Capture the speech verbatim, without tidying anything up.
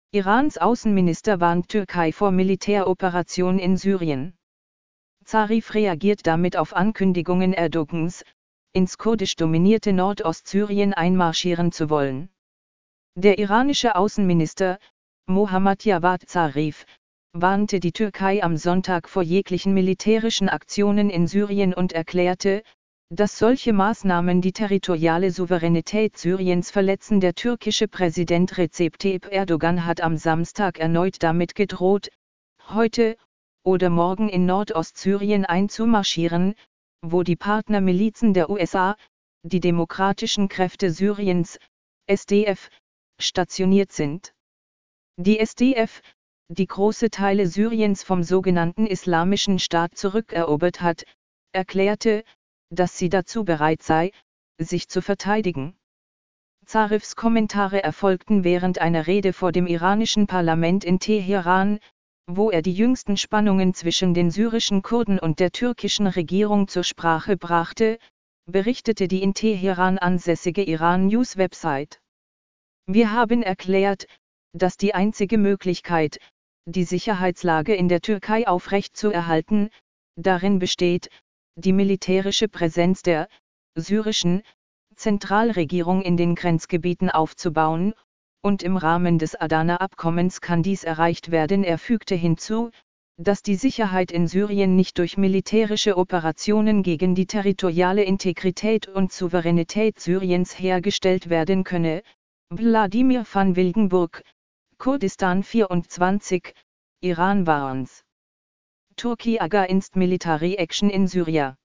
Irans Außenminister warnt Türkei vor Militäroperation in Syrien. Zarif reagiert damit auf Ankündigungen Erdogans, ins kurdisch dominierte Nordostsyrien einmarschieren zu wollen. Der iranische Außenminister, Mohammad Javad Zarif, warnte die Türkei am Sonntag vor jeglichen militärischen Aktionen in Syrien und erklärte, dass solche Maßnahmen die territoriale Souveränität Syriens verletzen. Der türkische Präsident Recep Tayyip Erdogan hat am Samstag erneut damit gedroht, heute oder morgen in Nordostsyrien einzumarschieren, wo die Partnermilizen der U S A, die Demokratischen Kräfte Syriens, S D F, stationiert sind. Die S D F, die große Teile Syriens vom sogenannten Islamischen Staat zurückerobert hat, erklärte, dass sie dazu bereit sei, sich zu verteidigen. Zarifs Kommentare erfolgten während einer Rede vor dem iranischen Parlament in Teheran, wo er die jüngsten Spannungen zwischen den syrischen Kurden und der türkischen Regierung zur Sprache brachte, berichtete die in Teheran ansässige Iran-News-Website. Wir haben erklärt, dass die einzige Möglichkeit, die Sicherheitslage in der Türkei aufrechtzuerhalten, darin besteht, die militärische Präsenz der syrischen Zentralregierung in den Grenzgebieten aufzubauen, und im Rahmen des Adana-Abkommens kann dies erreicht werden. Er fügte hinzu, dass die Sicherheit in Syrien nicht durch militärische Operationen gegen die territoriale Integrität und Souveränität Syriens hergestellt werden könne. Wladimir van Wilgenburg, Kurdistan vierundzwanzig, Iran warns. Turkey against military action in Syria.